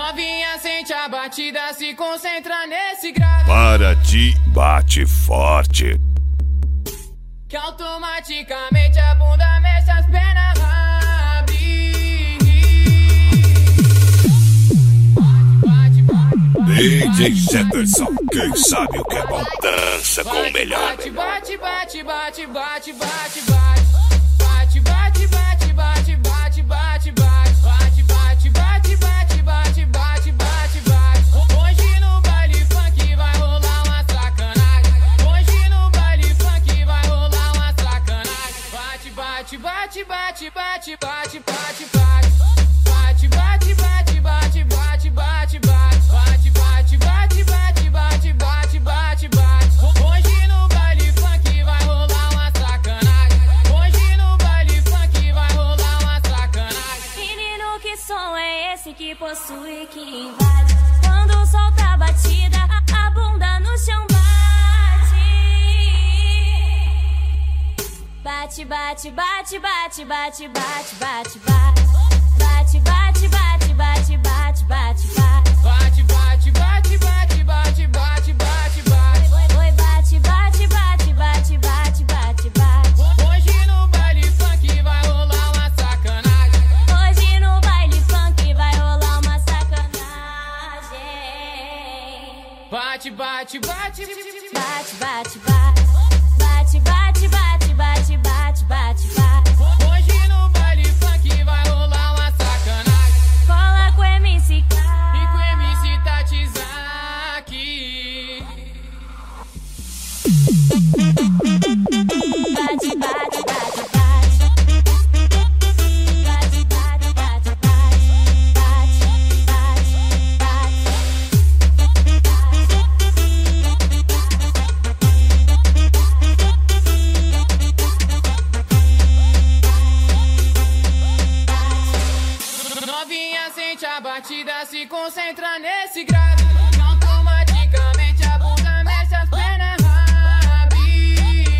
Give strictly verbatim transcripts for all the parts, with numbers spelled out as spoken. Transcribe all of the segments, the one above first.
Novinha sente a batida, se concentra nesse grave. Para de bate forte, que automaticamente a bunda mexe, as pernas abrem. D J Jefferson, quem sabe o que é bom, dança com o melhor. Bate, bate, bate, bate, bate, bate, bate. Bate, bate, bate, bate, bate, bate, bate. Bate, bate, bate, bate, bate, bate, bate, bate. Hoje no baile funk vai rolar uma sacanagem. Hoje no baile funk vai rolar uma sacanagem. Bate, bate, bate, bate, bate, bate, bate, bate. Bate, bate, bate, bate, bate, bate, bate. Bate, bate, bate, bate, bate, bate, bate, bate. Hoje no baile funk vai rolar uma sacanagem. Hoje no baile funk vai rolar uma sacanagem. Menino, que som é esse que possui, que invade? Quando solta a batida, a, a bunda no chão bate. Bate, bate, bate, bate, bate, bate, bate, bate. Bate, bate, bate, bate, bate, bate, bate. Bate, bate, bate, bate, bate, bate, bate, bate. Oi, bate, bate, bate, bate, bate, bate, bate. Hoje no baile funk vai rolar uma sacanagem. Hoje no baile funk vai rolar uma sacanagem. Bate, bate, bate, Bate, bate, bate. Bate, bate, bate, bate, bate, bate, bate. Hoje no baile funk vai rolar uma sacanagem. Cola com M C K E com M C Tatizaki. Bate, bate, bate, bate. Bate, bate, bate, bate. Bate, bate, bate. Novinha sente a batida, se concentra nesse grave. Automaticamente a bunda mexe, as pernas abrem.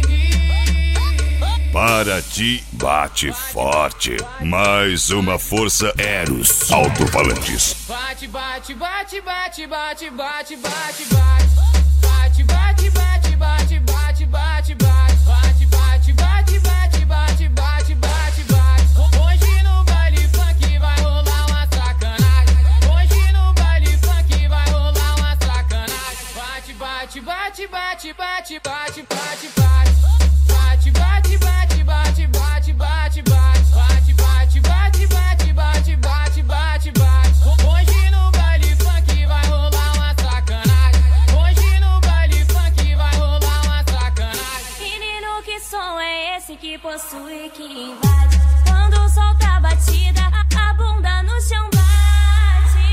para de bate forte. Mais uma força Eros Alto-Falantes. Bate, bate, bate, bate, bate, bate, bate, bate. Bate, bate, bate, bate, bate, bate, bate. Bate, bate, bate, bate, bate, bate, bate, bate. Hoje no baile funk vai rolar uma sacanagem. Hoje no baile funk vai rolar uma sacanagem. Bate, bate, bate, bate, bate, bate, bate, bate. Bate, bate, bate, bate, bate, bate, bate. Bate, bate, bate, bate, bate, bate, bate, bate. Hoje no baile funk vai rolar uma sacanagem. Hoje no baile funk vai rolar uma sacanagem. Menino, que som é esse que possui, que invade? Quando solta a batida, a, a bunda no chão bate.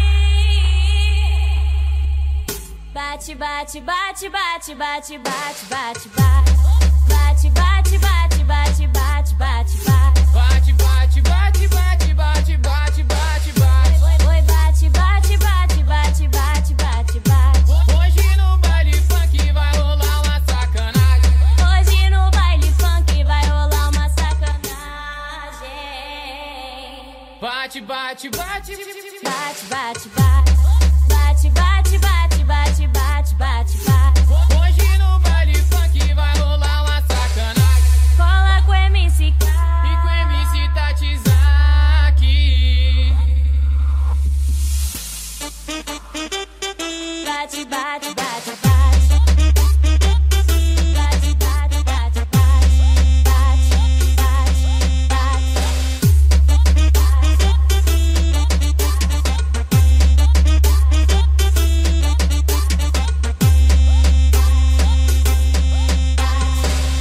Bate, bate, bate, bate, bate, bate, bate, bate. Bate, bate, bate, bate, bate, bate, bate. Bate, bate, bate, bate, bate, bate, bate, bate. Oi, bate, bate, bate, bate, bate, bate, bate. Hoje no baile funk vai rolar uma sacanagem. Hoje no baile funk vai rolar uma sacanagem. Bate, bate, bate, Bate, bate, bate. Bate, bate, bate, bate, bate, bate, bate. Hoje no baile funk vai rolar uma sacanagem. Cola com M C K E com M C Tatizaki. Bate, bate, bate.